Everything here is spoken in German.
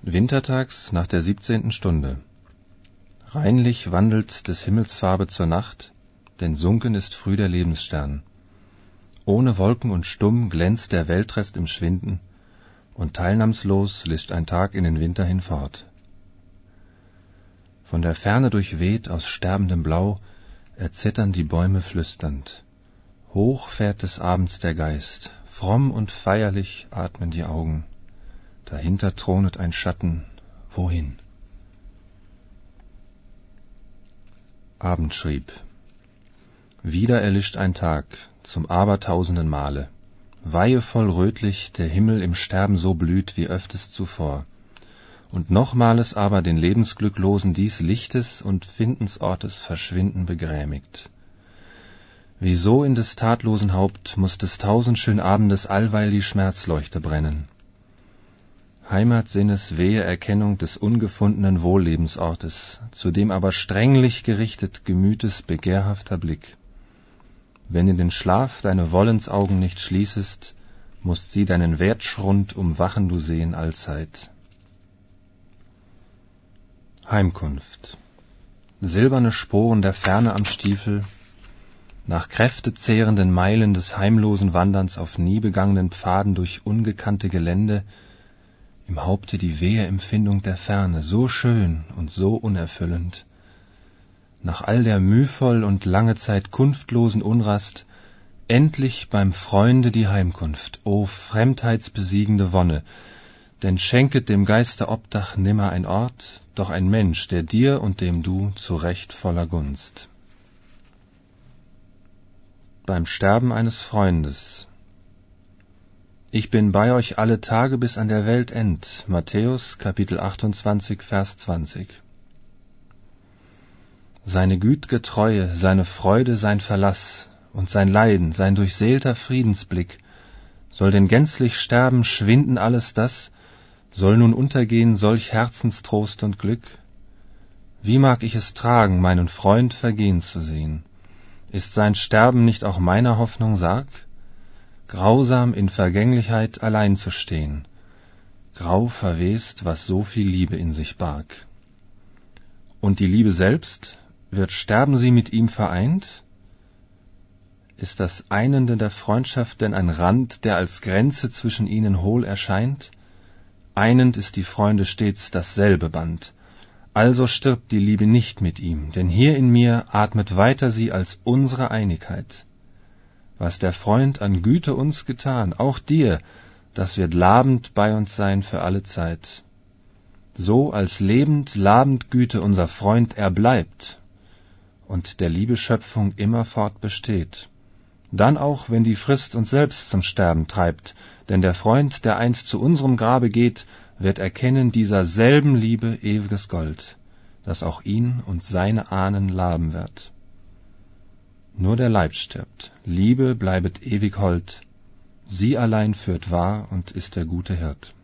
Wintertags nach der 17. Stunde. Reinlich wandelt des Himmels Farbe zur Nacht, denn sunken ist früh der Lebensstern. Ohne Wolken und stumm glänzt der Weltrest im Schwinden, und teilnahmslos lischt ein Tag in den Winter hinfort. Von der Ferne durchweht aus sterbendem Blau erzittern die Bäume flüsternd. Hoch fährt des Abends der Geist, fromm und feierlich atmen die Augen. Dahinter thronet ein Schatten, wohin? Abend schrieb. Wieder erlischt ein Tag, zum abertausenden Male. Weihevoll rötlich der Himmel im Sterben so blüht wie öfters zuvor. Und nochmales aber den Lebensglücklosen dies Lichtes und Findensortes Verschwinden begrämigt. Wieso in des tatlosen Haupt muß des tausendschön Abendes allweil die Schmerzleuchte brennen? Heimatsinnes wehe Erkennung des ungefundenen Wohllebensortes, zu dem aber stränglich gerichtet Gemütes begehrhafter Blick. Wenn in den Schlaf deine Wollensaugen nicht schließest, mußt sie deinen Wertschrund umwachen du sehen allzeit. Heimkunft. Silberne Sporen der Ferne am Stiefel, nach kräftezehrenden Meilen des heimlosen Wanderns auf nie begangenen Pfaden durch ungekannte Gelände, im Haupte die wehe Empfindung der Ferne, so schön und so unerfüllend. Nach all der mühvoll und lange Zeit kunftlosen Unrast, endlich beim Freunde die Heimkunft, o fremdheitsbesiegende Wonne, denn schenket dem Geiste Obdach nimmer ein Ort, doch ein Mensch, der dir und dem du zu Recht voller Gunst. Beim Sterben eines Freundes. Ich bin bei euch alle Tage bis an der Weltend. Matthäus, Kapitel 28, Vers 20. Seine güt'ge Treue, seine Freude, sein Verlass und sein Leiden, sein durchseelter Friedensblick, soll denn gänzlich sterben, schwinden alles das, soll nun untergehen solch Herzenstrost und Glück? Wie mag ich es tragen, meinen Freund vergehen zu sehen? Ist sein Sterben nicht auch meiner Hoffnung Sarg? Grausam in Vergänglichkeit allein zu stehen, grau verwest, was so viel Liebe in sich barg. Und die Liebe selbst, wird sterben sie mit ihm vereint? Ist das Einende der Freundschaft denn ein Rand, der als Grenze zwischen ihnen hohl erscheint? Einend ist die Freunde stets dasselbe Band. Also stirbt die Liebe nicht mit ihm, denn hier in mir atmet weiter sie als unsere Einigkeit. Was der Freund an Güte uns getan, auch dir, das wird labend bei uns sein für alle Zeit. So als lebend, labend Güte unser Freund erbleibt und der Liebe Schöpfung immerfort besteht. Dann auch, wenn die Frist uns selbst zum Sterben treibt, denn der Freund, der einst zu unserem Grabe geht, wird erkennen dieser selben Liebe ewiges Gold, das auch ihn und seine Ahnen laben wird. Nur der Leib stirbt, Liebe bleibet ewig hold, sie allein führt wahr und ist der gute Hirt.